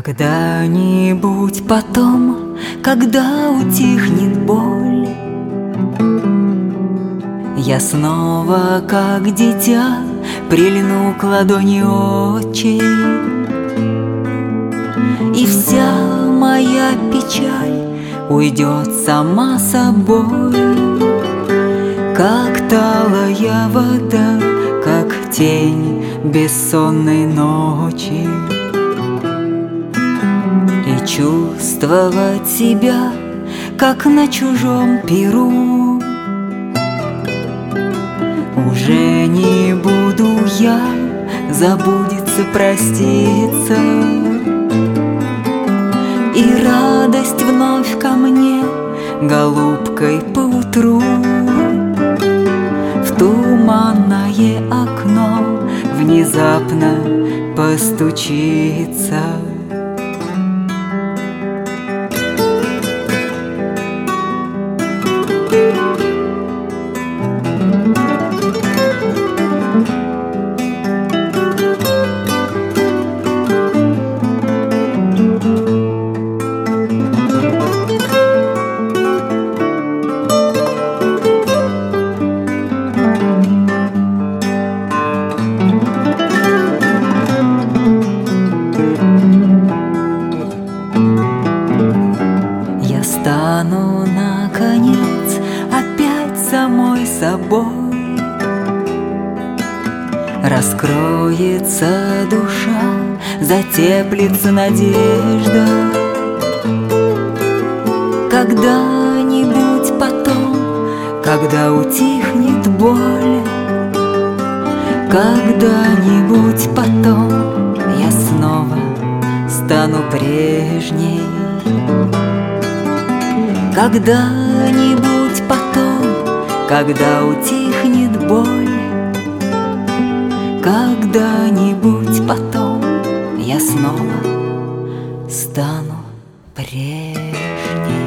Когда-нибудь потом, когда утихнет боль, я снова, как дитя, прильну к ладони отчей, и вся моя печаль уйдет сама собой, как талая вода, как тень бессонной ночи. И чувствовать себя, как на чужом перу, уже не буду я, забудется, проститься, и радость вновь ко мне голубкой поутру в туманное окно внезапно постучится. Стану, наконец, опять самой собой. Раскроется душа, затеплится надежда. Когда-нибудь потом, когда утихнет боль, когда-нибудь потом я снова стану прежней. Когда-нибудь потом, когда утихнет боль, когда-нибудь потом я снова стану прежней.